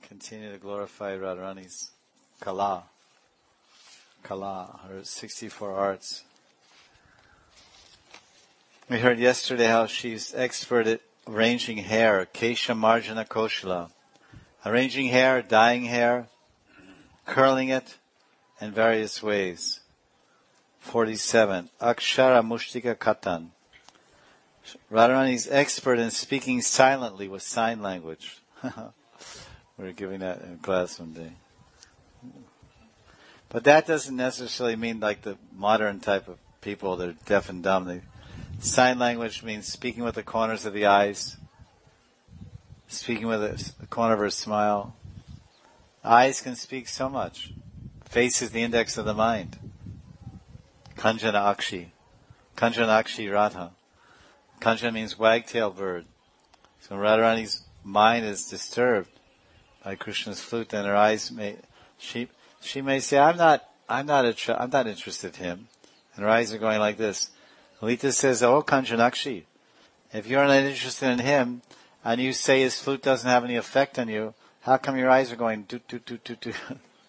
Continue to glorify Radharani's Kala, her 64 arts. We heard yesterday how she's expert at arranging hair, Kesha Marjana Koshala. Arranging hair, dyeing hair, curling it in various ways. 47. Akshara Mushtika Katan. Radharani's expert in speaking silently with sign language. We were giving that in class one day. But that doesn't necessarily mean like the modern type of people that are deaf and dumb. Sign language means speaking with the corners of the eyes, speaking with the corner of her smile. Eyes can speak so much. Face is the index of the mind. Kanjana Akshi Radha. Kanjana means wagtail bird. So Radharani's mind is disturbed by Krishna's flute, and her eyes she may say, I'm not interested in him. And her eyes are going like this. Lita says, oh, Kanjanakshi, if you're not interested in him, and you say his flute doesn't have any effect on you, how come your eyes are going do do do do do?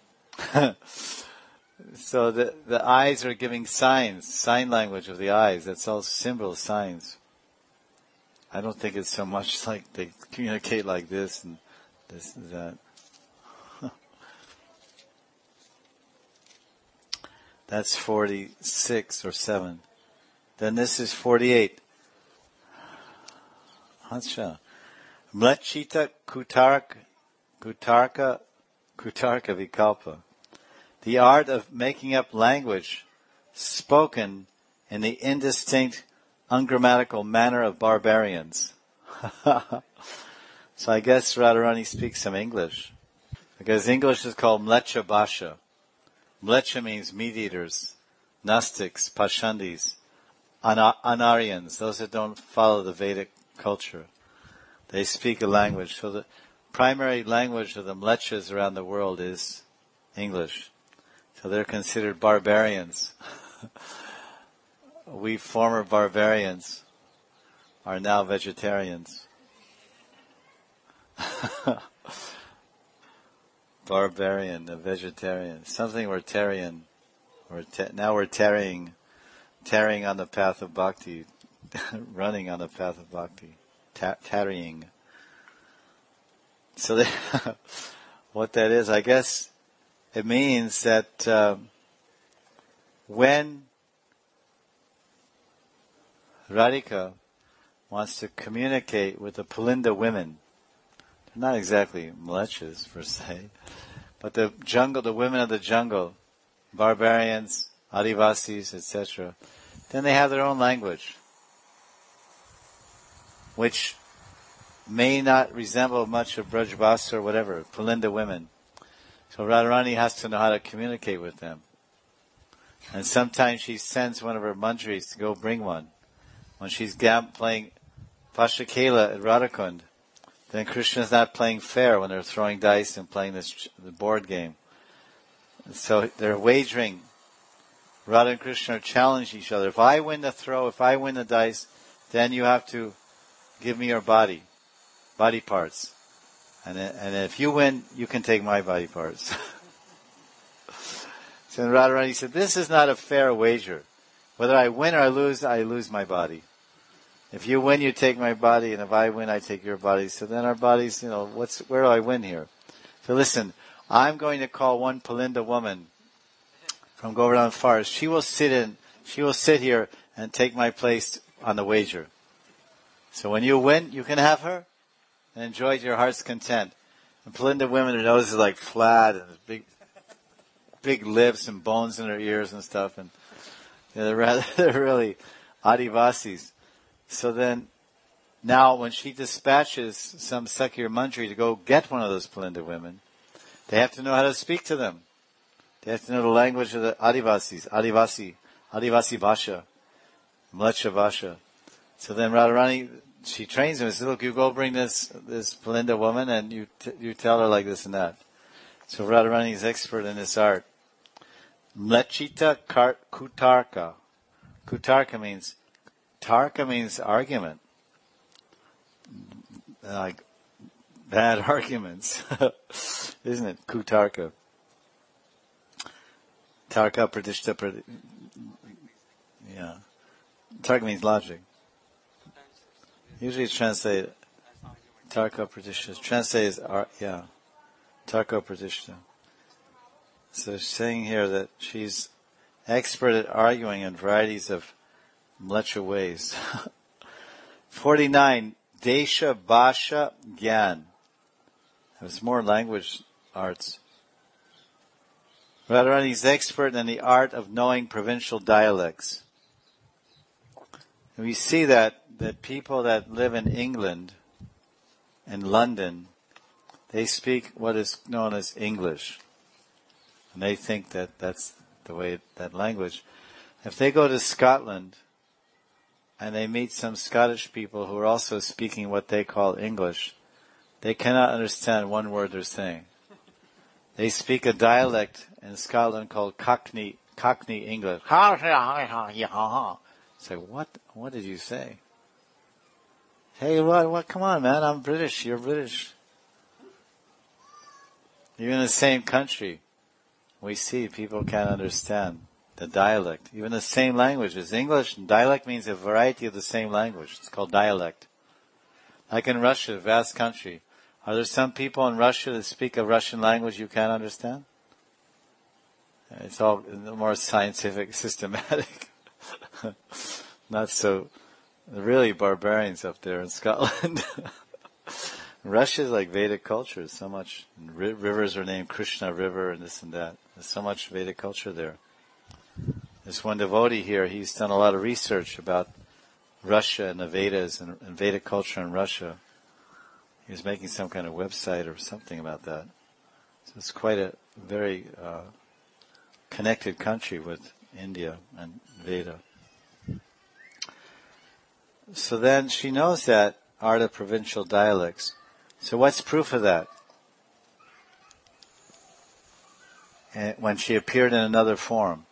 So the eyes are giving signs, sign language of the eyes. That's all symbols, signs. I don't think it's so much like they communicate like this and this and that. That's 46 or 7. Then this is 48. Hansha. Mlechita Kutarka Vikalpa. The art of making up language spoken in the indistinct, ungrammatical manner of barbarians. So I guess Radharani speaks some English. Because English is called Mlecha Bhasha. Mlecha means meat-eaters, Gnostics, Pashandis, Anaryans, those that don't follow the Vedic culture. They speak a language. So the primary language of the Mlechas around the world is English. So they're considered barbarians. We former barbarians are now vegetarians. Barbarian, a vegetarian, something we're tarrying. Now we're tarrying on the path of bhakti, running on the path of bhakti, tarrying. So what that is, I guess it means that when Radhika wants to communicate with the Pulinda women, they're not exactly mlechas per se, but the women of the jungle, barbarians, Adivasis, etc., then they have their own language, which may not resemble much of Brajbasa or whatever, Pulinda women. So Radharani has to know how to communicate with them. And sometimes she sends one of her manjaris to go bring one. When she's playing Pashakela at Radhakund, then Krishna's not playing fair when they're throwing dice and playing the board game. So they're wagering. Radha and Krishna challenge each other. If I win the throw, if I win the dice, then you have to give me your body parts. And if you win, you can take my body parts. So Radharani said, this is not a fair wager. Whether I win or I lose my body. If you win, you take my body, and if I win, I take your body. So then our bodies, where do I win here? So listen, I'm going to call one Pulinda woman from Govardhan Forest. She will sit here and take my place on the wager. So when you win, you can have her and enjoy to your heart's content. And Pulinda women, their noses are like flat and big lips and bones in their ears and stuff, and they're really Adivasis. So then, now when she dispatches some Sakir Manjari to go get one of those Pulinda women, they have to know how to speak to them. They have to know the language of the Adivasis, Adivasi Bhasha, Mlecha Bhasha. So then Radharani, she trains them and says, look, you go bring this Pulinda woman and you tell her like this and that. So Radharani is expert in this art. Mlechita Kutarka. Kutarka means Tarka means argument. Like bad arguments. Isn't it? Kutarka. Tarka pratishta. Yeah. Tarka means logic. Usually it's translated Tarka pratishta. Translated as, yeah. Tarka pratishta. So she's saying here that she's expert at arguing in varieties of mlecha ways. 49. Desha Bhasha Gyan. There's more language arts. Radharani is expert in the art of knowing provincial dialects. And we see that people that live in England and London, they speak what is known as English. And they think that that's the way, that language. If they go to Scotland and they meet some Scottish people who are also speaking what they call English, they cannot understand one word they're saying. They speak a dialect in Scotland called Cockney English. It's like, what did you say? Hey, what, come on, man, I'm British, you're British. You're in the same country. We see people can't understand the dialect. Even the same language is English, and dialect means a variety of the same language. It's called dialect. Like in Russia, a vast country. Are there some people in Russia that speak a Russian language you can't understand? It's all more scientific, systematic. Not so, really barbarians up there in Scotland. Russia is like Vedic culture. So much rivers are named Krishna River and this and that. There's so much Vedic culture there. There's one devotee here. He's done a lot of research about Russia and the Vedas and Vedic culture in Russia. He was making some kind of website or something about that. So it's quite a very connected country with India and Veda. So then she knows that art of provincial dialects. So what's proof of that? And when she appeared in another form.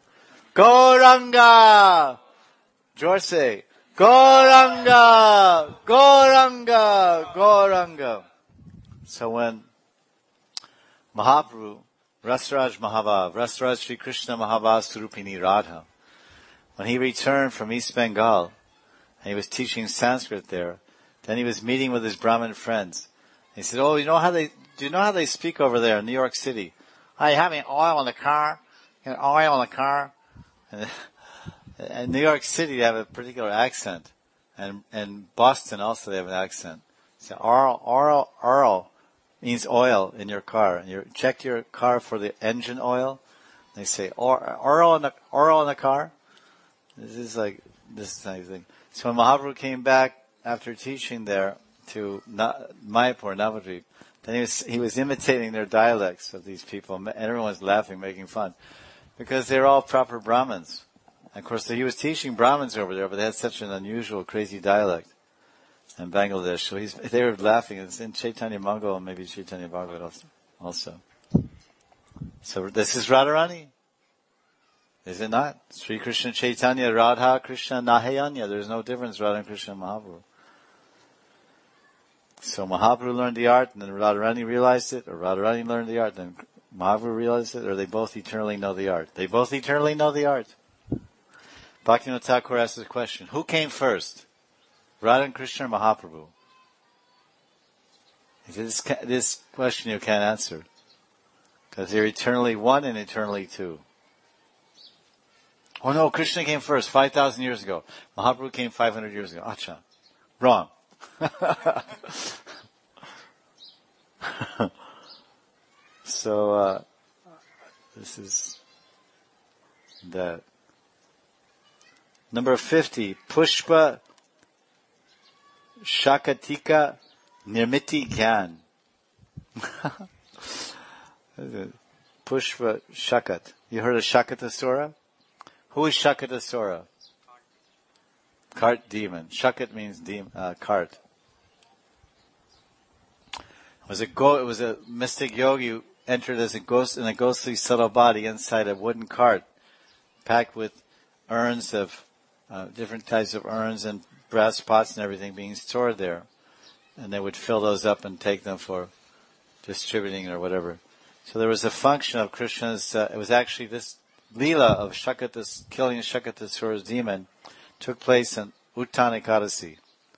Gauranga! Jorse! Gauranga! Gauranga! Gauranga! So when Mahaprabhu, Rasraj Mahavav, Rasraj Sri Krishna Mahavav Surupini Radha, when he returned from East Bengal, and he was teaching Sanskrit there, then he was meeting with his Brahmin friends. He said, do you know how they speak over there in New York City? Are you having oil in the car? Oil in the car? And in New York City, they have a particular accent. And Boston also, they have an accent. So, oil means oil in your car. And you check your car for the engine oil. They say, oil in the car? This is kind of thing. So when Mahaprabhu came back after teaching there to Mayapur, Navadvip, then he was imitating their dialects of these people, and everyone was laughing, making fun, because they're all proper Brahmins. And of course, he was teaching Brahmins over there, but they had such an unusual, crazy dialect in Bangladesh. So they were laughing. It's in Chaitanya Mangal and maybe Chaitanya Bhagavat also. So this is Radharani. Is it not? Sri Krishna Chaitanya, Radha Krishna Nahayanya. There's no difference, Radha and Krishna and Mahaprabhu. So Mahaprabhu learned the art, and then Radharani realized it, or Radharani learned the art, then Mahaprabhu realized it, or they both eternally know the art? They both eternally know the art. Bhaktivinoda Thakur asked the question, who came first? Radha and Krishna or Mahaprabhu? He said, this question you can't answer. Because they're eternally one and eternally two. Oh no, Krishna came first 5,000 years ago. Mahaprabhu came 500 years ago. Acha. Wrong. So, this is that. Number 50, Pushpa Shakatika Nirmiti Gyan. Pushpa Shakat. You heard of Shakatasura? Who is Shakatasura? Cart demon. Shakat means cart. It was a mystic yogi who entered as a ghost in a ghostly subtle body inside a wooden cart, packed with urns of different types of urns and brass pots and everything being stored there. and they would fill those up and take them for distributing or whatever. So there was a function of Krishna's, it was actually this Leela of killing Shakatasura's demon took place in Uttana Ekadasi.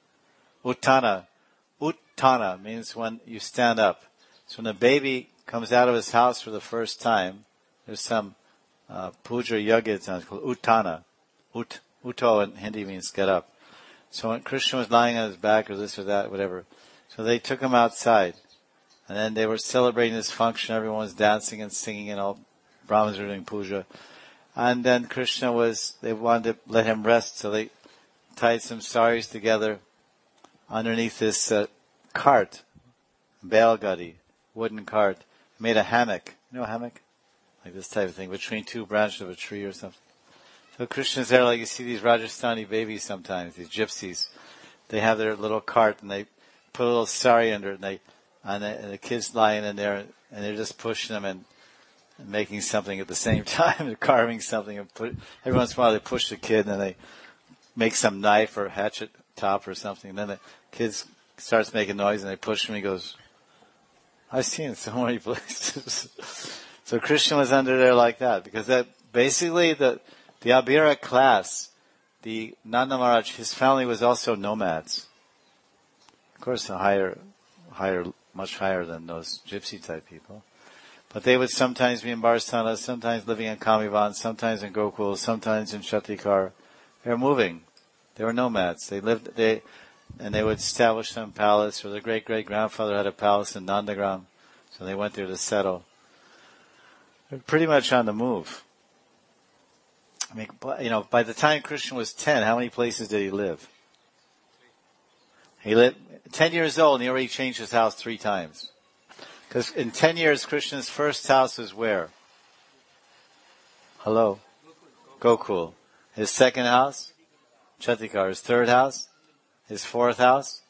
Uttana means when you stand up. So when a baby comes out of his house for the first time, there's some puja yoga, it's called Uttana. Utto in Hindi means get up. So when Krishna was lying on his back or this or that, whatever, so they took him outside. And then they were celebrating this function, everyone was dancing and singing and all Brahmins were doing puja. And then they wanted to let him rest, so they tied some saris together underneath this cart, Belgadi, wooden cart, made a hammock. You know a hammock? Like this type of thing, between two branches of a tree or something. So Krishna's there, like you see these Rajasthani babies sometimes, these gypsies. They have their little cart and they put a little sari under it and the kids lying in there and they're just pushing them and making something at the same time. They're carving something and every once in a while they push the kid and then they make some knife or hatchet top or something. And then the kid starts making noise and they push him and he goes, I've seen it so many places. So Krishna was under there like that because that basically the Abhira class, the Nanda Maharaj, his family was also nomads. Of course, much higher than those gypsy type people. But they would sometimes be in Barsana, sometimes living in Kamivan, sometimes in Gokul, sometimes in Shatikar. They were moving. They were nomads. They would establish some palace, or their great-great-grandfather had a palace in Nandagram, so they went there to settle. They're pretty much on the move. I mean, by the time Krishna was 10, how many places did he live? He lived 10 years old and he already changed his house 3 times. Because in 10 years, Krishna's first house was where? Hello? Gokul. His second house? Chatikar. His third house? His fourth house?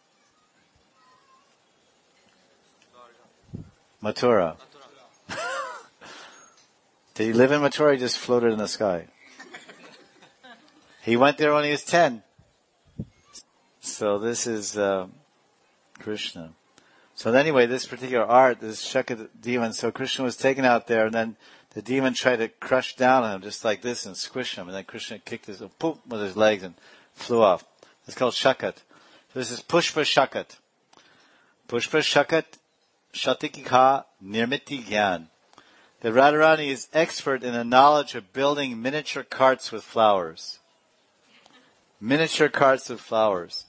Mathura. Did he live in Mathura or he just floated in the sky? He went there when he was 10. So this is Krishna. So anyway, this particular art, this Shaka demon, so Krishna was taken out there and then the demon tried to crush down on him just like this and squish him. And then Krishna kicked his, poof, with his legs and flew off. It's called Shakat. So this is Pushpa Shakat. Pushpa Shakat Shatikika Nirmiti Gyan. The Radharani is expert in the knowledge of building miniature carts with flowers. Miniature carts with flowers.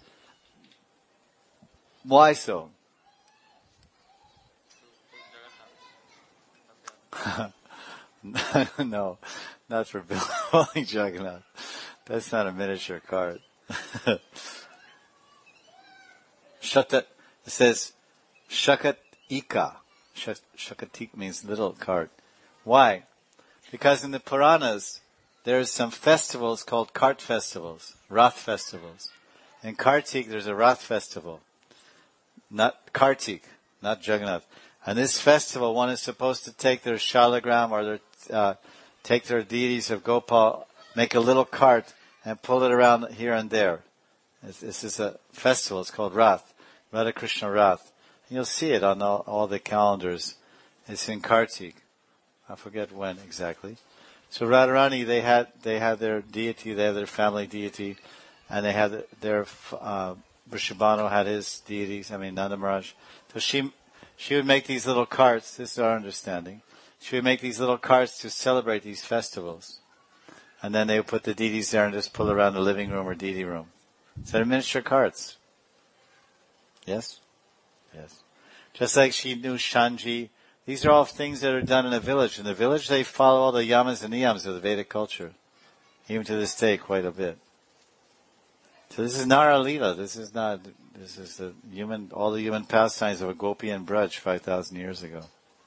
Why so? No, not for building Jagannath. That's not a miniature cart. It says Shakat Ika. Shakatik means little cart. Why? Because in the Puranas, there's some festivals called cart festivals, Rath festivals. In Kartik, there's a Rath festival. Not Kartik, not Jagannath. And this festival, one is supposed to take their shalagram or take their deities of Gopal, make a little cart and pull it around here and there. This is a festival. It's called Rath, Radha Krishna Rath. And you'll see it on all the calendars. It's in Kartik. I forget when exactly. So Radharani, they had their deity, they had their family deity, and they had their Vrishabhanu had his deities. Nanda Maharaj. So she would make these little carts. This is our understanding. She would make these little carts to celebrate these festivals, and then they would put the deities there and just pull around the living room or deity room. So they're miniature carts. Yes, yes. Just like she knew Shanji. These are all things that are done in a village. In the village, they follow all the yamas and niyams of the Vedic culture. Even to this day, quite a bit. So this is Nara Leela. This is all the human pastimes of a Gopi and Braj 5,000 years ago.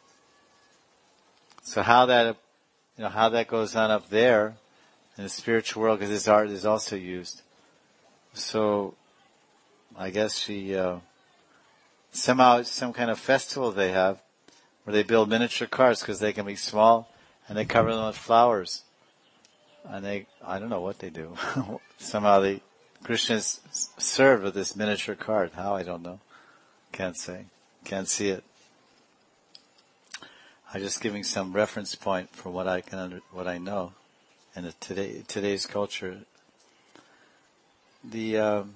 So how that goes on up there in the spiritual world, because this art is also used. So, I guess somehow it's some kind of festival they have, where they build miniature carts because they can be small, and they cover them with flowers. And I don't know what they do. Somehow Krishna is served with this miniature cart. How, I don't know. Can't say. Can't see it. I'm just giving some reference point for what I can what I know in today's culture. The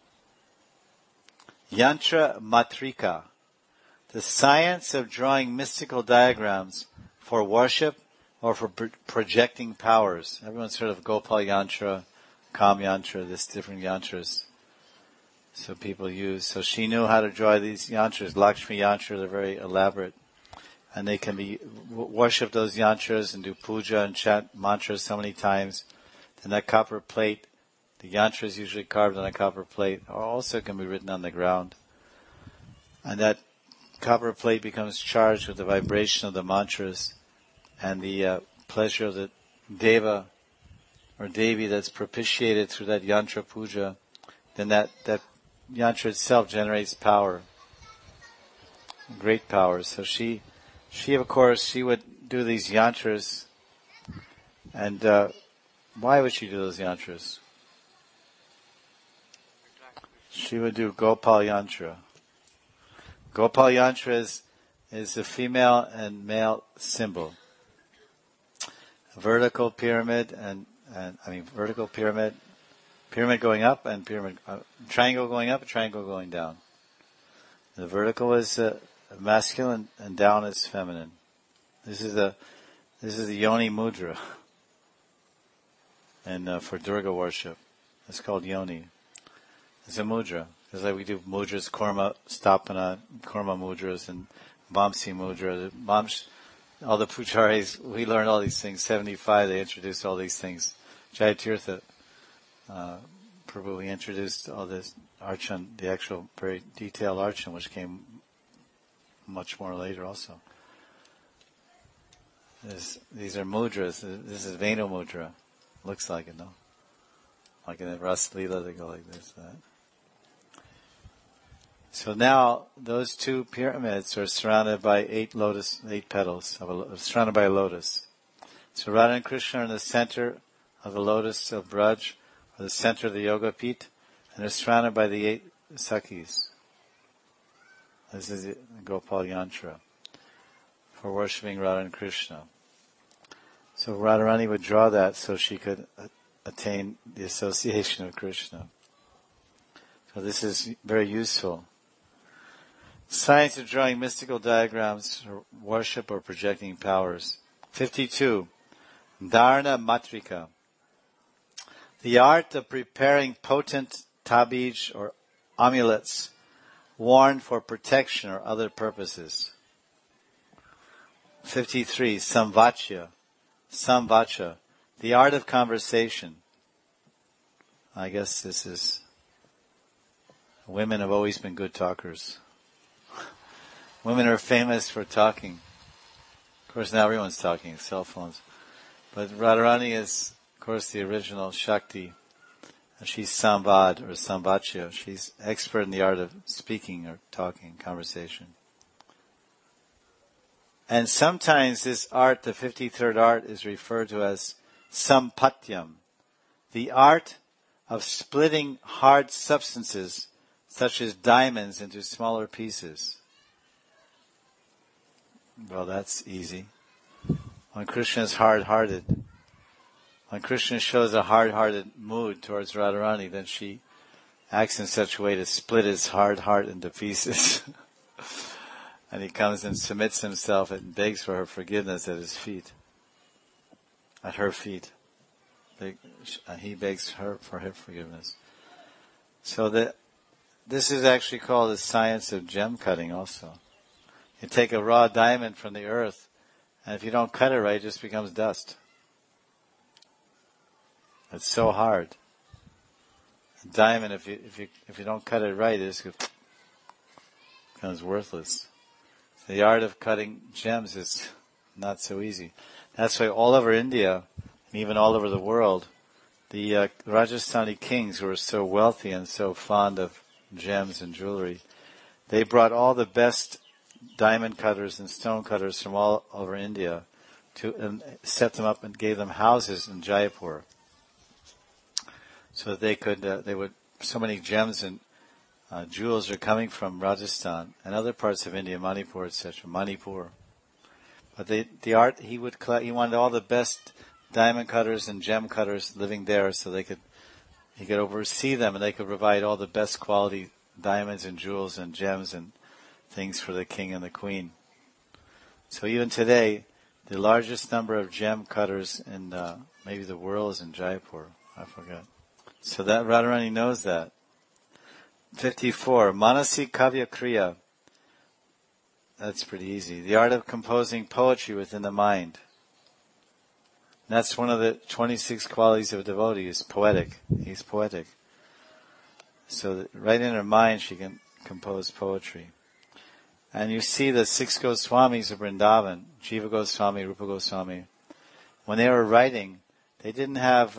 Yantra Matrika, the science of drawing mystical diagrams for worship or for projecting powers. Everyone's heard of Gopal Yantra, Kam Yantra, this different yantras. So people use. So she knew how to draw these yantras. Lakshmi Yantra, they're very elaborate. And they can be, worship those yantras and do puja and chant mantras so many times. Then that copper plate, the yantra is usually carved on a copper plate, or also can be written on the ground. And that copper plate becomes charged with the vibration of the mantras and the pleasure of the deva or devi that's propitiated through that yantra puja. Then that yantra itself generates power, great power. So she of course, she would do these yantras. And why would she do those yantras? She would do Gopal Yantra. Gopal Yantra is a female and male symbol. A vertical pyramid vertical pyramid going up and triangle going up, a triangle going down. The vertical is masculine and down is feminine. This is the Yoni Mudra. And for Durga worship, it's called Yoni. It's a mudra. It's like we do mudras, Kurma, Stapana, Kurma mudras, and Vamsi mudra. All the pujaris, we learned all these things. 75, they introduced all these things. Jayatirtha, Prabhu, he introduced all this archan, the actual very detailed archan, which came much more later also. These are mudras. This is Venu mudra. Looks like it, no? Like in the Ras Leela, they go like this. So now, those two pyramids are surrounded by 8 petals, surrounded by a lotus. So Radha and Krishna are in the center of the lotus of Braj, or the center of the Yoga Pit, and they're surrounded by the 8 Sakhis. This is the Gopal Yantra for worshipping Radha and Krishna. So Radharani would draw that so she could attain the association of Krishna. So this is very useful. Science of drawing mystical diagrams for worship or projecting powers. 52. Dharana Matrika. The art of preparing potent tabij or amulets worn for protection or other purposes. 53. Samvacha. The art of conversation. I guess this is, women have always been good talkers. Women are famous for talking. Of course, now everyone's talking, cell phones. But Radharani is, of course, the original Shakti. And she's Samvad or Samvachya. She's expert in the art of speaking or talking, conversation. And sometimes this art, the 53rd art, is referred to as Sampatyam, the art of splitting hard substances such as diamonds into smaller pieces. Well, that's easy. When Krishna is hard-hearted, when Krishna shows a hard-hearted mood towards Radharani, then she acts in such a way to split his hard heart into pieces. And he comes and submits himself and begs for her forgiveness at his feet. At her feet. He begs her for her forgiveness. So this is actually called the science of gem cutting also. You take a raw diamond from the earth, and if you don't cut it right, it just becomes dust. It's so hard. A diamond, if you don't cut it right, it just becomes worthless. The art of cutting gems is not so easy. That's why all over India, and even all over the world, the Rajasthani kings who were so wealthy and so fond of gems and jewelry, they brought all the best diamond cutters and stone cutters from all over India and set them up and gave them houses in Jaipur, so that they would so many gems and jewels are coming from Rajasthan and other parts of India, Manipur, etc. Manipur. But the art, he wanted all the best diamond cutters and gem cutters living there, so he could oversee them, and they could provide all the best quality diamonds and jewels and gems and things for the king and the queen. So even today, the largest number of gem cutters in maybe the world is in Jaipur. I forgot. So that Radharani knows that. 54. Manasi Kavya Kriya. That's pretty easy. The art of composing poetry within the mind. And that's one of the 26 qualities of a devotee, is poetic. He's poetic. So right in her mind she can compose poetry. And you see the 6 Goswamis of Vrindavan, Jiva Goswami, Rupa Goswami, when they were writing, they didn't have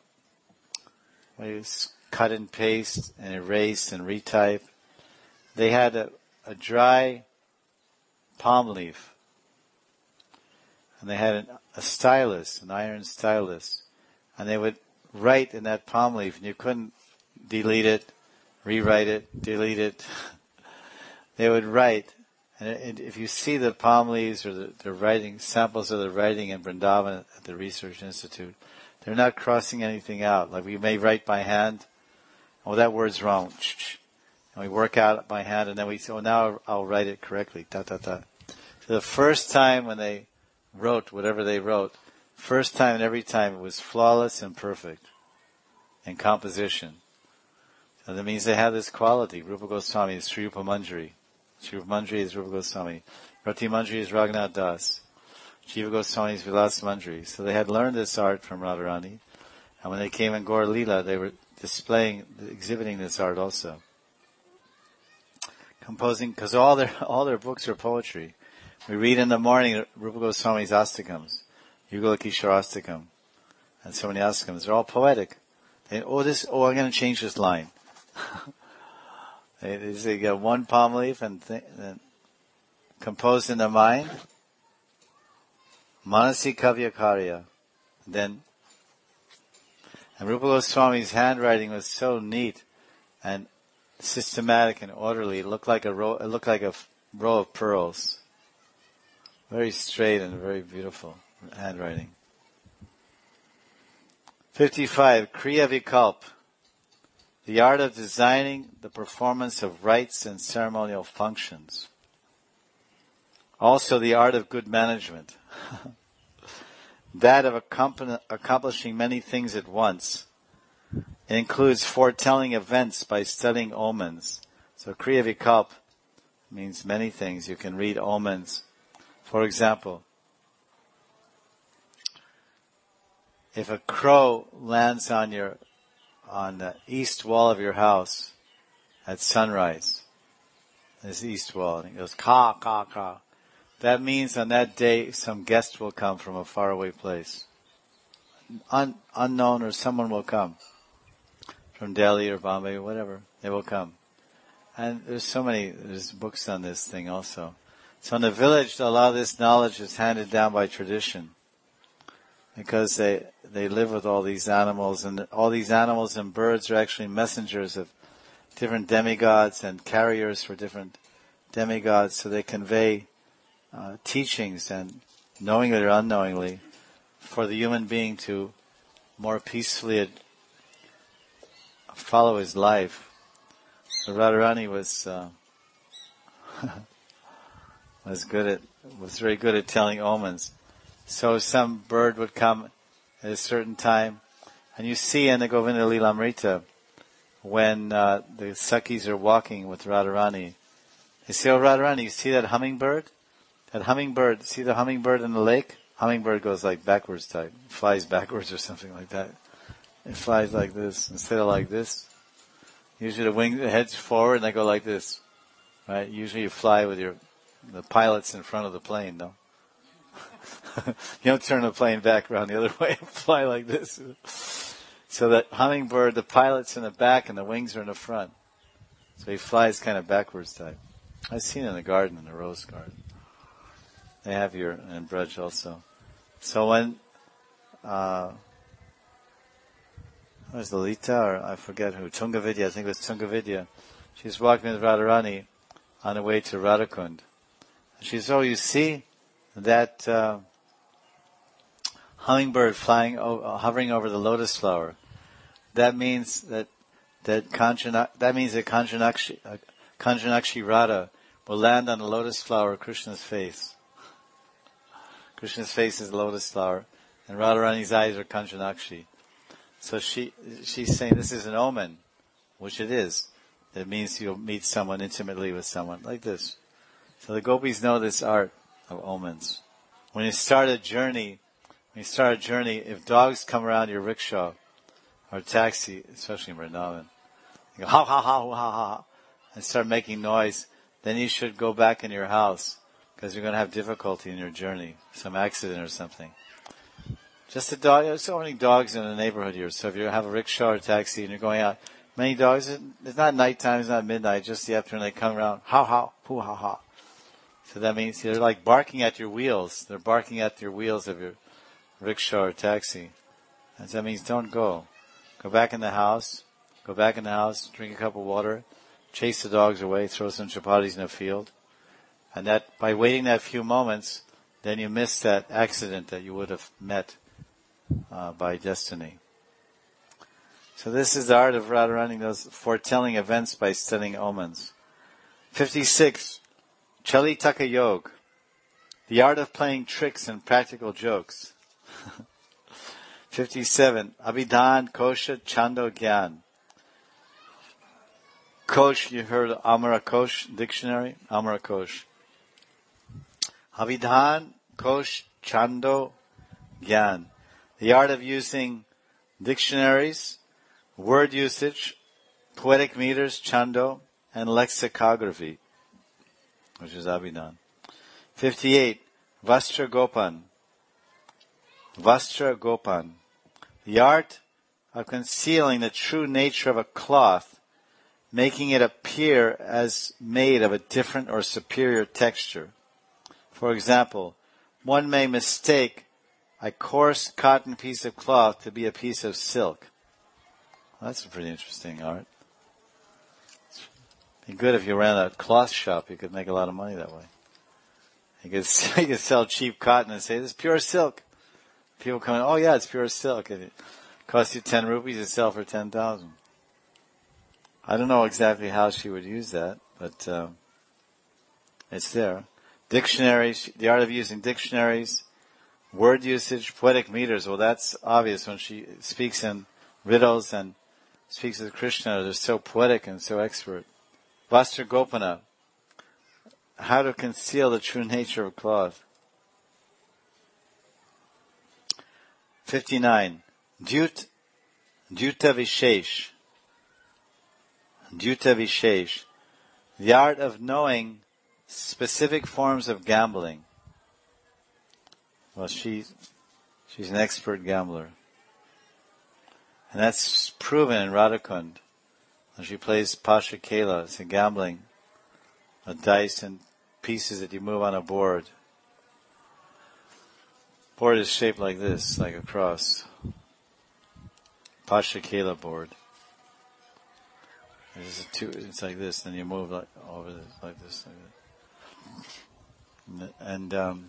cut and paste and erase and retype. They had a dry palm leaf. And they had a stylus, an iron stylus. And they would write in that palm leaf, and you couldn't delete it, rewrite it, delete it. They would write. And if you see the palm leaves or the writing, samples of the writing in Vrindavan at the Research Institute, they're not crossing anything out. Like we may write by hand. Oh, that word's wrong. And we work out by hand, and then we say, oh, now I'll write it correctly. So the first time when they wrote whatever they wrote, first time and every time it was flawless and perfect in composition. So that means they have this quality. Rupa Goswami is Sri Rupa Manjari. Sri Rupa Manjari is Rupa Goswami. Rati Manjari is Raghunath Das. Jiva Goswami is Vilas Manjari. So they had learned this art from Radharani. And when they came in Gaur Leela, they were exhibiting this art also. Composing, because all their books are poetry. We read in the morning Rupa Goswami's Astakams, Yugala Kishore Astakam, and so many Astakams. They're all poetic. I'm going to change this line. They get one palm leaf and composed in the mind. Manasi Kavya Karya. And Rupa Goswami's handwriting was so neat and systematic and orderly. It looked like a row of pearls. Very straight and very beautiful handwriting. 55. Kriya Vikalp. The art of designing the performance of rites and ceremonial functions. Also the art of good management. That of accomplishing many things at once. It includes foretelling events by studying omens. So Kriya Vikalp means many things. You can read omens. For example, if a crow lands on the east wall of your house at sunrise, this east wall, and it goes caw, caw, caw, that means on that day some guest will come from a faraway place. Unknown, or someone will come from Delhi or Bombay or whatever. They will come. And there's books on this thing also. So in the village, a lot of this knowledge is handed down by tradition, because they live with all these animals, and all these animals and birds are actually messengers of different demigods and carriers for different demigods, so they convey teachings, and knowingly or unknowingly, for the human being to more peacefully follow his life. So Radharani was very good at telling omens. So some bird would come at a certain time, and you see in the Govinda Lilamrita, when the Sakhis are walking with Radharani, they say, oh Radharani, you see that hummingbird? See the hummingbird in the lake? Hummingbird goes like backwards type, flies backwards or something like that. It flies like this instead of like this. Usually the head's forward and they go like this, right? Usually you fly with the pilot's in front of the plane, no? You don't turn the plane back around the other way and fly like this. So that hummingbird, the pilot's in the back and the wings are in the front. So he flies kind of backwards type. I've seen it in the garden, in the rose garden. They have here in Braj also. So when, was Lalita, or I forget who, Tungavidya, I think it was Tungavidya, she's walking with Radharani on the way to Radhakund. She says, "Oh, you see that hummingbird hovering over the lotus flower? That means that Kanjanakshi Radha will land on the lotus flower, Krishna's face. Krishna's face is the lotus flower, and Radharani's eyes are Kanjanakshi. So she's saying this is an omen, which it is. It means you'll meet someone intimately with someone, like this. So the gopis know this art of omens. When you start a journey, if dogs come around your rickshaw or taxi, especially in Vrindavan, you go, ha ha ha ha ha ha, and start making noise, then you should go back in your house, because you're going to have difficulty in your journey, some accident or something. Just a dog, there's so many dogs in the neighborhood here, so if you have a rickshaw or taxi and you're going out, many dogs, it's not nighttime, it's not midnight, just the afternoon, they come around, ha ha, hoo ha ha. So that means they're like barking at your wheels. They're barking at your wheels of your rickshaw or taxi. And so that means don't go. Go back in the house, drink a cup of water, chase the dogs away, throw some chapatis in a field. And that, by waiting that few moments, then you miss that accident that you would have met by destiny. So this is the art of Radharani, those foretelling events by studying omens. 56. Chalitaka Yog, the art of playing tricks and practical jokes. 57. Abhidhan Kosha Chando Gyan. Kosh, you heard of Amara Kosh dictionary? Amara Kosh. Abhidhan Kosh Chando Gyan, the art of using dictionaries, word usage, poetic meters, chando, and lexicography, which is Abhidhan. 58. Vastra Gopan. Vastra Gopan, the art of concealing the true nature of a cloth, making it appear as made of a different or superior texture. For example, one may mistake a coarse cotton piece of cloth to be a piece of silk. Well, that's a pretty interesting art. It'd be good if you ran a cloth shop. You could make a lot of money that way. You could sell cheap cotton and say, this is pure silk. People come in, oh yeah, it's pure silk. And it costs you 10 rupees to sell for 10,000. I don't know exactly how she would use that, but it's there. Dictionaries, the art of using dictionaries, word usage, poetic meters. Well, that's obvious when she speaks in riddles and speaks with Krishna. They're so poetic and so expert. Vastra Gopana, how to conceal the true nature of cloth. 59. Dyuta Vishesh. Dyuta Vishesh, the art of knowing specific forms of gambling. Well, she's an expert gambler. And that's proven in Radhakund. When she plays Pasha Kela, it's a gambling, a dice and pieces that you move on a board. Board is shaped like this, like a cross. Pasha Kela board. It's like this, then you move like over this, like this, like that. And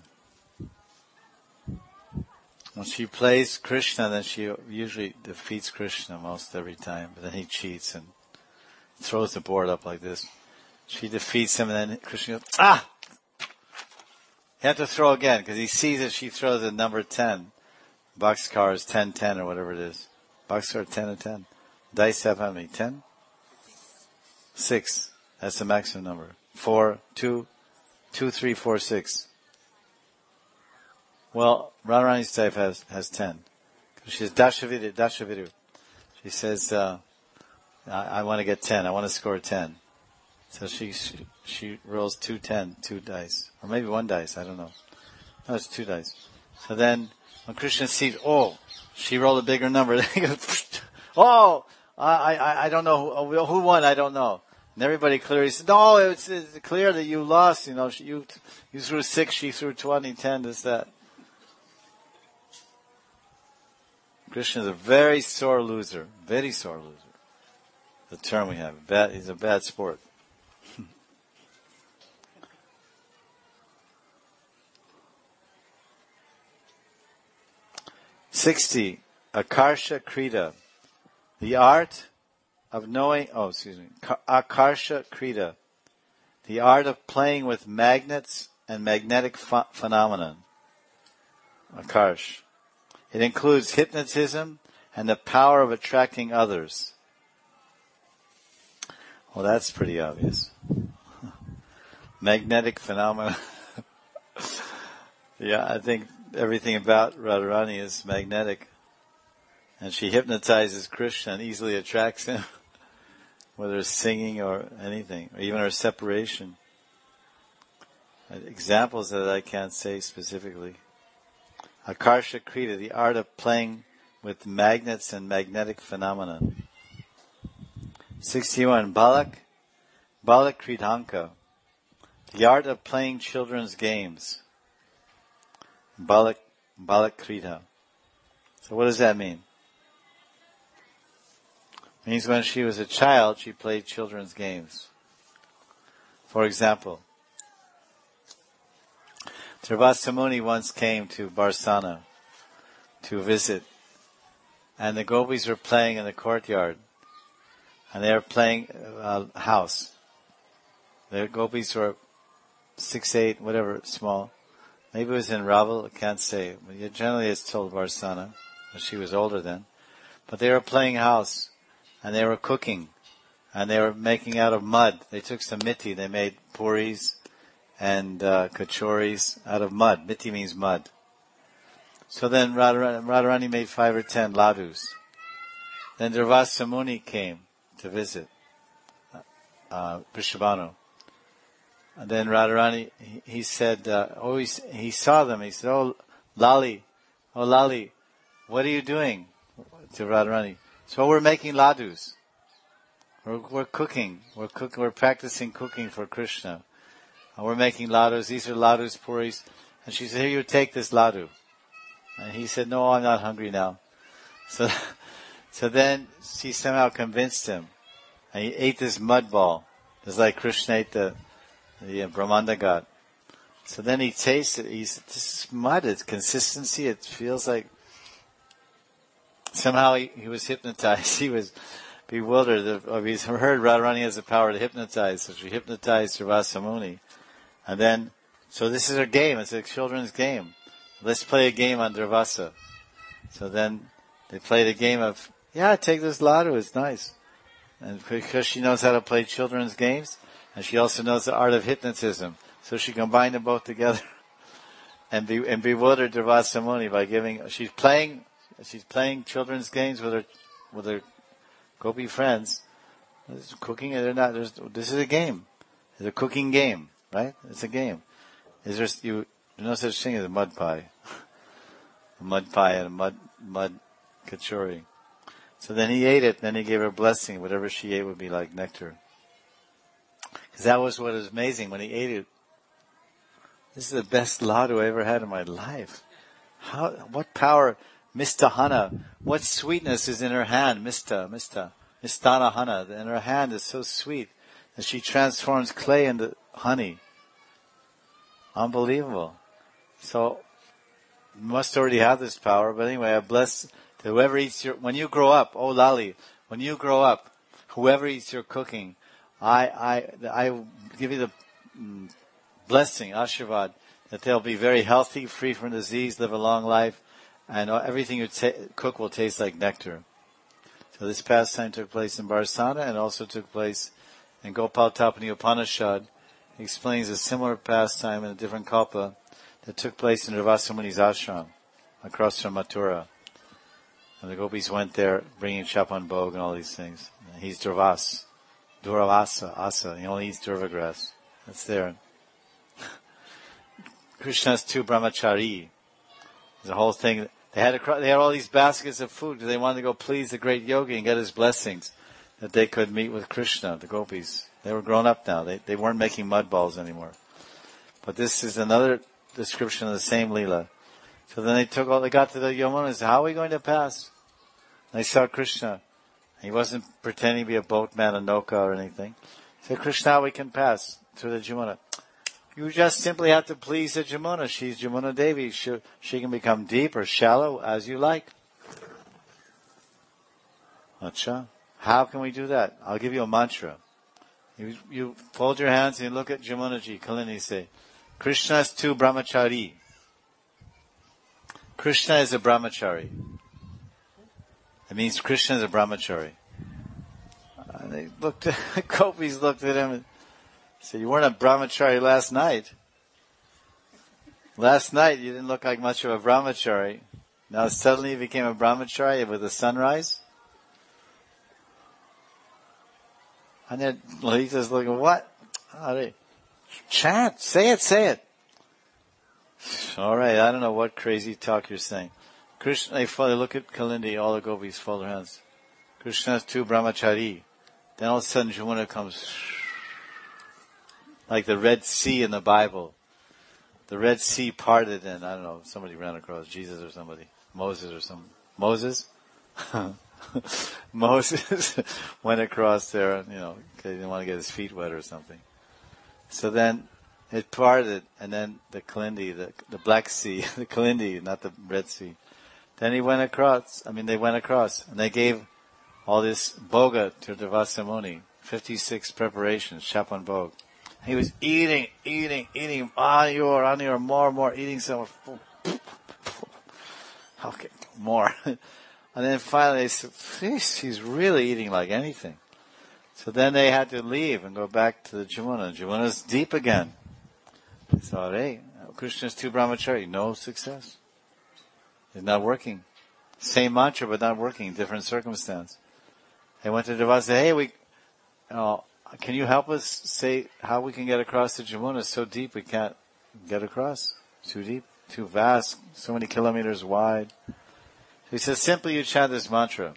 when she plays Krishna, then she usually defeats Krishna most every time, but then he cheats and throws the board up like this. She defeats him, and then Krishna goes, ah! You have to throw again, because he sees that she throws a number 10. Boxcar is 10-10 or whatever it is. Boxcar 10 and 10. Dice have how many? 10? 6. That's the maximum number. 4, 2, 2, 3, 4, 6. Well, Radharani's type has 10. She's Dashavidu. She says, I want to get 10. I want to score 10. So she rolls 2 dice. Or maybe 1 dice, I don't know. No, it's 2 dice. So then, when Krishna sees, oh, she rolled a bigger number, then he goes, oh, I don't know who won, I don't know. And everybody clearly says, no, it's clear that you lost, you threw 6, she threw 20, 10, this, that. Krishna is a very sore loser. Very sore loser. the term we have. He's a bad sport. 60. Akarsha Krita. The art of knowing, Akarsha Krita. The art of playing with magnets and magnetic phenomenon. Akarsh. It includes hypnotism and the power of attracting others. Well, that's pretty obvious. Magnetic phenomena. Yeah, I think everything about Radharani is magnetic. And she hypnotizes Krishna and easily attracts him, whether it's singing or anything, or even her separation. Examples that I can't say specifically. Akarsha Krita, the art of playing with magnets and magnetic phenomena. 61. Balak Kritanka, the art of playing children's games. Balak Krita. So what does that mean? It means when she was a child, she played children's games. For example, Durvasa Muni once came to Barsana to visit, and the gopis were playing in the courtyard, and they were playing house. The gopis were 6, 8, whatever, small. Maybe it was in Raval, I can't say. But generally it's told Barsana, but she was older then. But they were playing house, and they were cooking, and they were making out of mud. They took some miti, they made puris and kachoris out of mud. Miti means mud. So then Radharani made 5 or 10 ladus. Then Durvasa Muni came to visit Vrishabhanu. And then Radharani, he said, he saw them. He said, oh Lali, what are you doing? To Radharani. So we're making ladus. We're cooking. We're practicing cooking for Krishna. And we're making ladus. These are ladus, puris. And she said, here, you take this ladu. And he said, no, I'm not hungry now. So then she somehow convinced him. And he ate this mud ball. It's like Krishna ate the Brahmanda god. So then he tasted it. He said, this is mud. It's consistency. It feels like... Somehow he was hypnotized. He was bewildered. He's heard Radharani has the power to hypnotize. So she hypnotized Durvasa Muni. And then, so this is a game. It's a children's game. Let's play a game on Durvasa. So then they played a game of, take this ladu. It's nice. And because she knows how to play children's games, and she also knows the art of hypnotism. So she combined them both together and bewildered Durvasa Muni by she's playing children's games with her gopi friends. Cooking, this is a game. It's a cooking game, right? It's a game. There's no such thing as a mud pie. A mud pie and a mud kachori. So then he ate it, then he gave her a blessing. Whatever she ate would be like nectar. Because that was what was amazing when he ate it. This is the best ladu I ever had in my life. What power, Mistahana, what sweetness is in her hand, Mistana Hana. In her hand is so sweet that she transforms clay into honey. Unbelievable. So, you must already have this power, but anyway, I bless whoever eats when you grow up, oh Lali, when you grow up, whoever eats your cooking, I give you the blessing, Ashirvad, that they'll be very healthy, free from disease, live a long life, and everything you cook will taste like nectar. So this pastime took place in Barsana and also took place in Gopal Tapani Upanishad. He explains a similar pastime in a different kalpa that took place in Durvasa Muni's ashram across from Mathura. And the gopis went there bringing chapan bhog and all these things. And he's Asa. He only eats durva grass. That's there. Krishna's 2 brahmachari. The whole thing. They had all these baskets of food because they wanted to go please the great yogi and get his blessings that they could meet with Krishna, the gopis. They were grown up now. They weren't making mud balls anymore. But this is another description of the same Leela. So then they got to the Yamuna and said, how are we going to pass? And they saw Krishna. He wasn't pretending to be a boatman, a Noka or anything. He said, Krishna, we can pass through the Jamuna. You just simply have to please the Jamuna. She's Jamuna Devi. She can become deep or shallow as you like. Acha. How can we do that? I'll give you a mantra. You fold your hands and you look at Jamunaji, Kalini, say, Krishna is tu brahmachari. Krishna is a brahmachari. It means Krishna is a brahmachari. They looked at, Gopis looked at him and said, you weren't a brahmachari last night. Last night you didn't look like much of a brahmachari. Now suddenly you became a brahmachari with the sunrise. And then Lalita's looking, what? Chant, say it. All right, I don't know what crazy talk you're saying. Krishna, they look at Kalindi, all the gopis fold their hands. Krishna's tu brahmachari. Then all of a sudden Jamuna comes, like the Red Sea in the Bible. The Red Sea parted and, I don't know, somebody ran across, Jesus or somebody. Moses or something. Moses? Moses went across there, because he didn't want to get his feet wet or something. So then it parted, and then the Kalindi, the Black Sea, the Kalindi, not the Red Sea. Then they went across, and they gave all this boga to Durvasa Muni, 56 preparations, Chapan Bog. He was eating, more, eating some, okay, more. And then finally they said, he's really eating like anything. So then they had to leave and go back to the Jamuna. Jamuna's deep again. So, hey, Krishna's tu brahmachari, no success. It's not working. Same mantra, but not working, different circumstance. They went to Durvasa, hey, can you help us say how we can get across the Jamuna? It's so deep we can't get across. Too deep, too vast, so many kilometers wide. He says, simply you chant this mantra.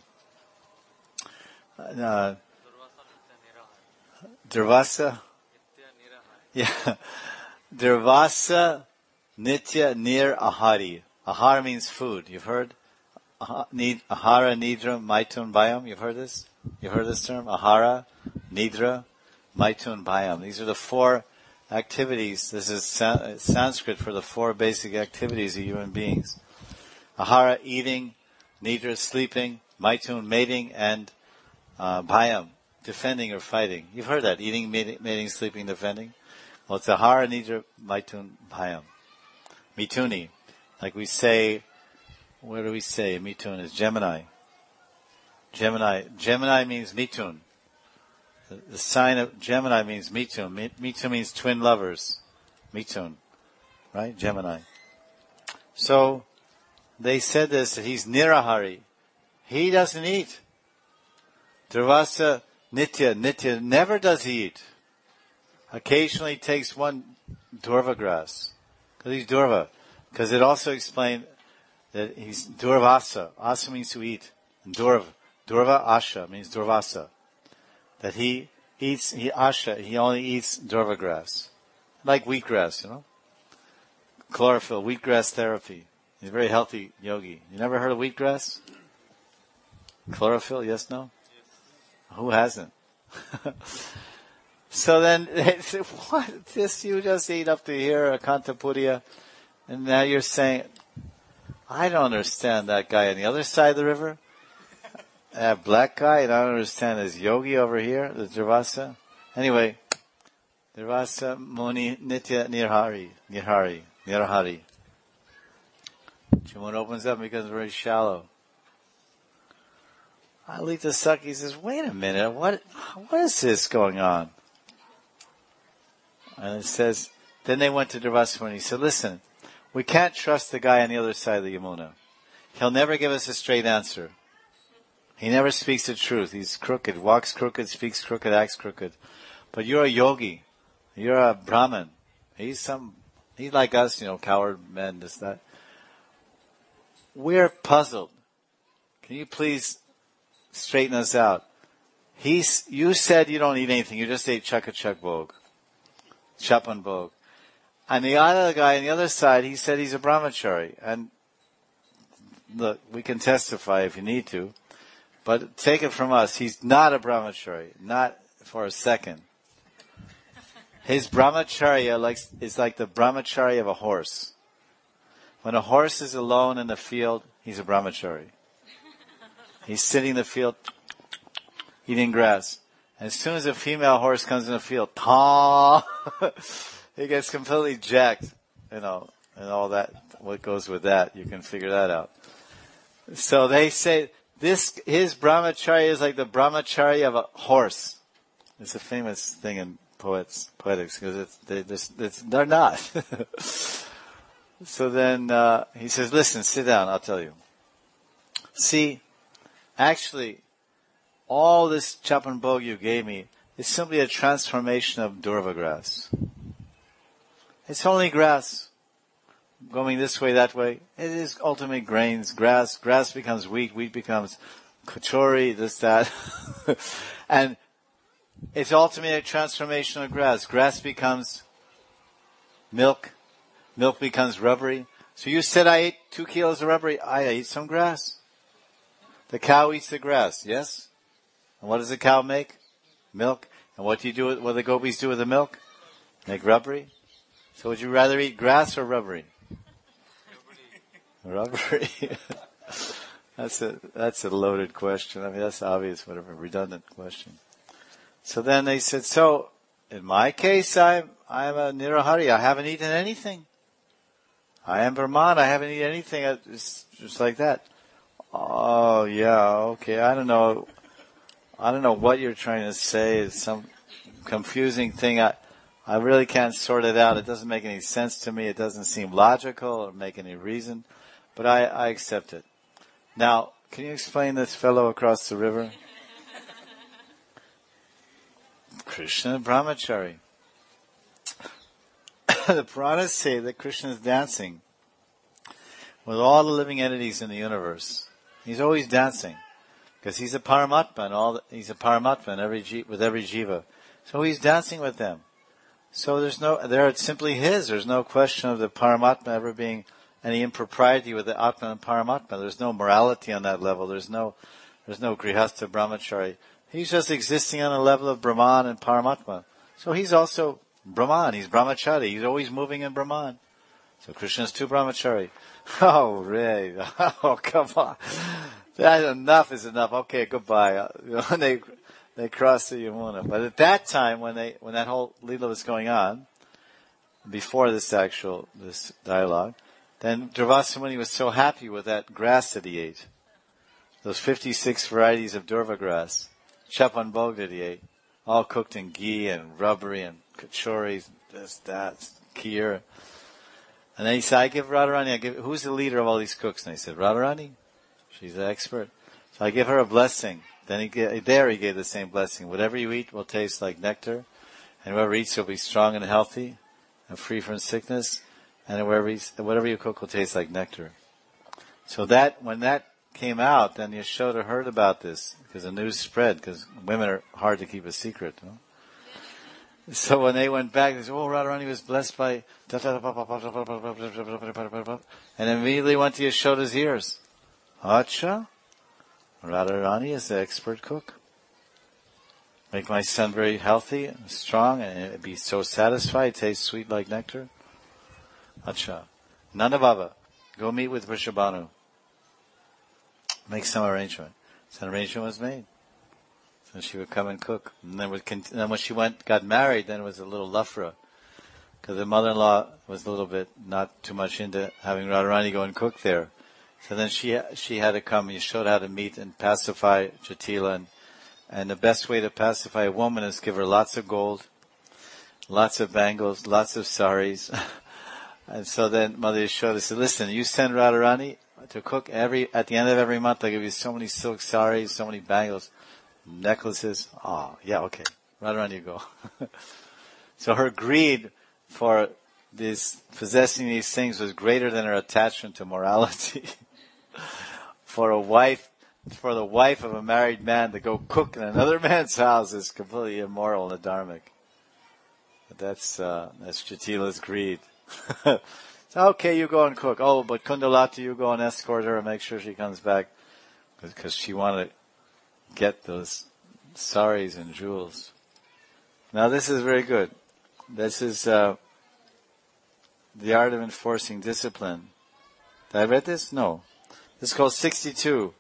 Durvasa. Yeah. Durvasa Nitya Nir Ahari. Ahara means food. You've heard? Ahara, Nidra, Maitun, Bhayam. You've heard this? You've heard this term? Ahara, Nidra, Maitun, Bhayam. These are the 4 activities. This is Sanskrit for the 4 basic activities of human beings. Ahara, eating. Nidra, sleeping. Maitun, mating. And Bhayam, defending or fighting. You've heard that. Eating, mating, sleeping, defending. Well, it's Ahara, Nidra, Maitun, Bhayam. Mituni. Like we say, where do we say Mitun is? Gemini. Gemini means Mitun. The sign of Gemini means Mitun. Mitun means twin lovers. Mitun. Right? Gemini. So, they said this, that he's Nirahari. He doesn't eat. Durvasa Nitya, never does he eat. Occasionally takes one Durva grass. Because he's Durva. Because it also explained that he's Durvasa. Asa means to eat. And Durva Asha means Durvasa. That he only eats Durva grass. Like wheatgrass, Chlorophyll, wheatgrass therapy. He's a very healthy yogi. You never heard of wheatgrass? Chlorophyll, yes, no? Yes. Who hasn't? So then they said, what? This you just eat up to here, a Kantapuriya, and now you're saying, I don't understand that guy on the other side of the river. That black guy, and I don't understand his yogi over here, the Durvasa. Anyway, Durvasa Muni Nitya Nirahari. Jamuna opens up and becomes very shallow. Alita Saki says, wait a minute, what is this going on? And it says, then they went to Durvasa and he said, listen, we can't trust the guy on the other side of the Yamuna. He'll never give us a straight answer. He never speaks the truth. He's crooked, walks crooked, speaks crooked, acts crooked. But you're a yogi. You're a Brahmin. He's like us, coward men, this, that. We're puzzled. Can you please straighten us out? You said you don't eat anything. You just ate Chakachak Bhog. Chapan Bhog. And the other guy on the other side, he said he's a brahmachari. And look, we can testify if you need to. But take it from us, he's not a brahmachari, not for a second. His brahmacharya is like the brahmacharya of a horse. When a horse is alone in the field, he's a brahmachari. He's sitting in the field, eating grass. And as soon as a female horse comes in the field, he gets completely jacked, and all that, what goes with that, you can figure that out. So they say, his brahmacharya is like the brahmacharya of a horse. It's a famous thing in poetics, because they're not. So then, he says, listen, sit down, I'll tell you. See, actually, all this chapan bhog you gave me is simply a transformation of durva grass. It's only grass. Going this way, that way. It is ultimately grains, grass. Grass becomes wheat becomes kachori, this, that. And it's ultimately a transformation of grass. Grass becomes milk. Milk becomes rubbery. So you said I ate 2 kilos of rubbery. I ate some grass. The cow eats the grass, yes? And what does the cow make? Milk. And what do the gopis do with the milk? Make rubbery. So would you rather eat grass or rubbery? Rubbery. That's a loaded question. I mean, that's obvious, whatever, redundant question. So then they said, so, in my case, I'm a nirahari. I haven't eaten anything. I am Brahman. I haven't eaten anything. It's just like that. Oh, yeah, okay. I don't know what you're trying to say. It's some confusing thing. I really can't sort it out. It doesn't make any sense to me. It doesn't seem logical or make any reason. But I accept it. Now, can you explain this fellow across the river? Krishna Brahmachari. The Puranas say that Krishna is dancing with all the living entities in the universe. He's always dancing because he's a Paramatma, he's a Paramatma with every jiva. So he's dancing with them. So it's simply his. There's no question of the Paramatma ever being any impropriety with the Atma and Paramatma. There's no morality on that level. There's no Grihastha Brahmachari. He's just existing on a level of Brahman and Paramatma. So he's also Brahman. He's Brahmachari. He's always moving in Brahman. So Krishna's too Brahmachari. Oh, Ray. Oh, come on. That enough is enough. Okay, goodbye. They crossed the Yamuna. But at that time, when that whole Leela was going on, before this dialogue, then Durvasa Muni was so happy with that grass that he ate. Those 56 varieties of Durva grass. Chapan bhog that he ate. All cooked in ghee and rubbery and kachoris, this, that, kheer. And then he said, I give Radharani, who's the leader of all these cooks? And they said, Radharani. She's the expert. So I give her a blessing. Then he gave the same blessing. Whatever you eat will taste like nectar. And whoever eats will be strong and healthy and free from sickness. And whatever you cook will taste like nectar. So when that came out, then Yashoda heard about this because the news spread, because women are hard to keep a secret. You know? So when they went back, they said, oh, Radharani was blessed by... And immediately went to Yashoda's ears. Acha? Radharani is the expert cook. Make my son very healthy and strong and be so satisfied, taste sweet like nectar. Acha. Nanda Baba, go meet with Vrishabhanu. Make some arrangement. So an arrangement was made. So she would come and cook. And then when she got married, then it was a little lafra. Because the mother-in-law was a little bit not too much into having Radharani go and cook there. So then she had to come. You showed how to meet and pacify Jatila. And the best way to pacify a woman is give her lots of gold, lots of bangles, lots of saris. And so then Mother Yashoda said, listen, you send Radharani to cook at the end of every month. I'll give you so many silk saris, so many bangles, necklaces. Oh, yeah, okay. Radharani, you go. So her greed for possessing these things was greater than her attachment to morality. For the wife of a married man to go cook in another man's house is completely immoral and dharmic. But that's Jatila's greed. Okay, you go and cook. Oh, but Kundalati, you go and escort her and make sure she comes back. Because she wanted get those saris and jewels. Now this is very good. This is the art of enforcing discipline. Did I read this? No. This is called 62.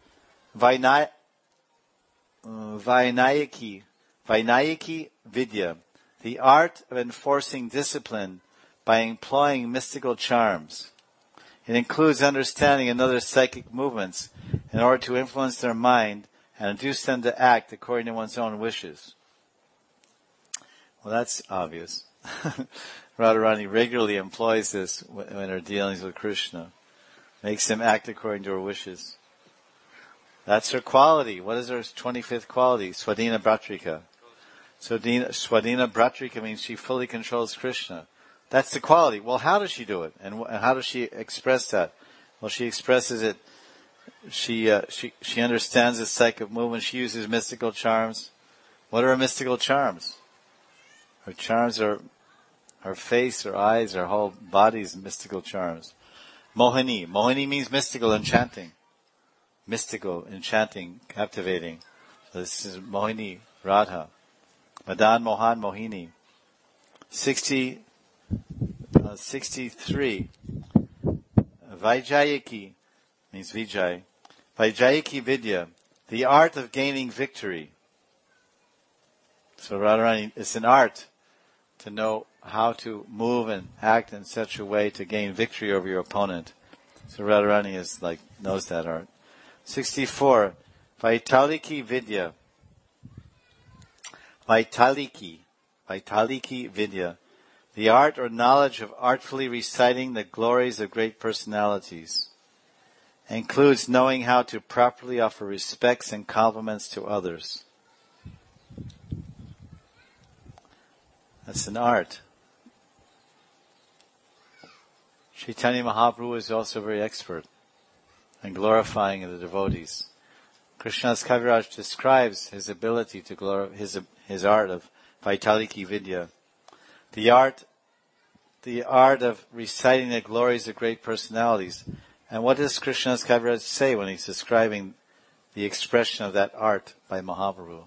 Vainayaki Vidya. The art of enforcing discipline by employing mystical charms. It includes understanding another's psychic movements in order to influence their mind and induce them to act according to one's own wishes. Well, that's obvious. Radharani regularly employs this in her dealings with Krishna. Makes him act according to her wishes. That's her quality. What is her 25th quality? Swadhina Bhatrika. Swadhina Bhatrika means she fully controls Krishna. That's the quality. Well, how does she do it? And how does she express that? Well, she expresses it. She understands the psychic movement. She uses mystical charms. What are her mystical charms? Her charms are her face, her eyes, her whole body's mystical charms. Mohini. Mohini means mystical, enchanting. Mystical, enchanting, captivating. So this is Mohini, Radha. Madan, Mohan, Mohini. 63. Vaijayaki means Vijay. Vaijayaki Vidya. The art of gaining victory. So Radharani, it's an art to know how to move and act in such a way to gain victory over your opponent. So Radharani knows that art. 64. Vaitaliki Vidya. Vaitaliki Vidya. The art or knowledge of artfully reciting the glories of great personalities. Includes knowing how to properly offer respects and compliments to others. That's an art. Chaitanya Mahaprabhu is also very expert in glorifying the devotees. Krishnadas Kaviraj describes his ability to glorify his art of Vaitaliki Vidya. The art of reciting the glories of great personalities. And what does Krishnadas Kaviraj say when he's describing the expression of that art by Mahaprabhu?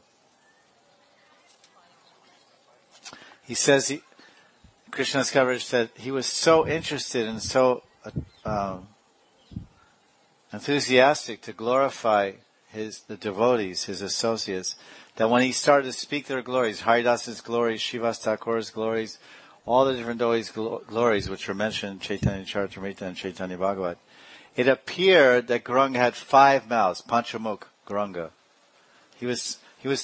He says, Krishnadas Kaviraj said, he was so interested and so enthusiastic to glorify the devotees, his associates, that when he started to speak their glories, Haridasa's glories, Shivas Thakur's glories, all the different devotees' glories which are mentioned in Chaitanya Charitamrita and Chaitanya Bhagavat, it appeared that Gauranga had 5 mouths, Panchamukh Gauranga. He was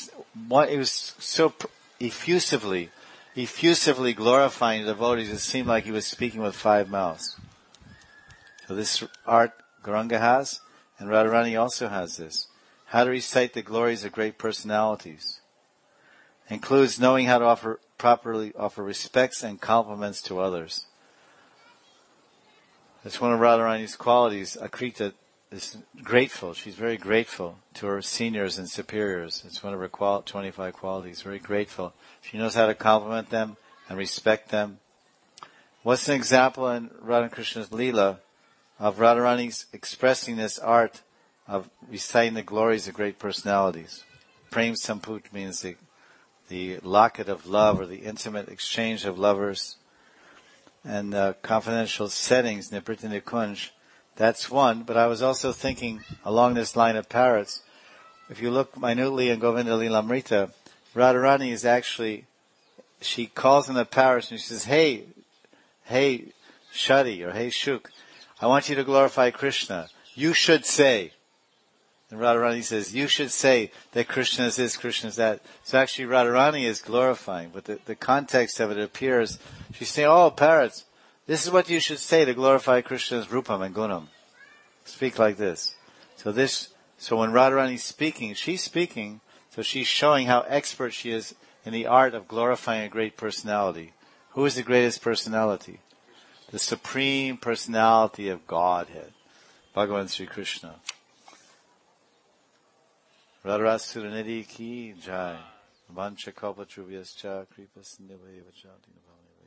so effusively glorifying the devotees, it seemed like he was speaking with 5 mouths. So this art Gauranga has, and Radharani also has this. How to recite the glories of great personalities. Includes knowing how to properly offer respects and compliments to others. That's one of Radharani's qualities. Akrita is grateful. She's very grateful to her seniors and superiors. It's one of her 25 qualities. Very grateful. She knows how to compliment them and respect them. What's an example in Radha Krishna's Leela of Radharani's expressing this art of reciting the glories of great personalities? Prem Samput means the locket of love, or the intimate exchange of lovers, and confidential settings, Nibrita Nikunj. That's one, but I was also thinking along this line of parrots. If you look minutely in Govinda Lilamrita, Radharani is actually, she calls in the parrots and she says, hey Shadi, or hey Shuk, I want you to glorify Krishna. You should say. And Radharani says, you should say that Krishna is this, Krishna is that. So actually Radharani is glorifying, but the context of it appears, she's saying, oh parrots, this is what you should say to glorify Krishna's Rupam and Gunam. Speak like this. So when Radharani's speaking, so she's showing how expert she is in the art of glorifying a great personality. Who is the greatest personality? The Supreme Personality of Godhead, Bhagavan Sri Krishna. Radharas Suranidhi ki jai. Vancha kalpa chubhyascha kripa sindhava eva janti nabhavani.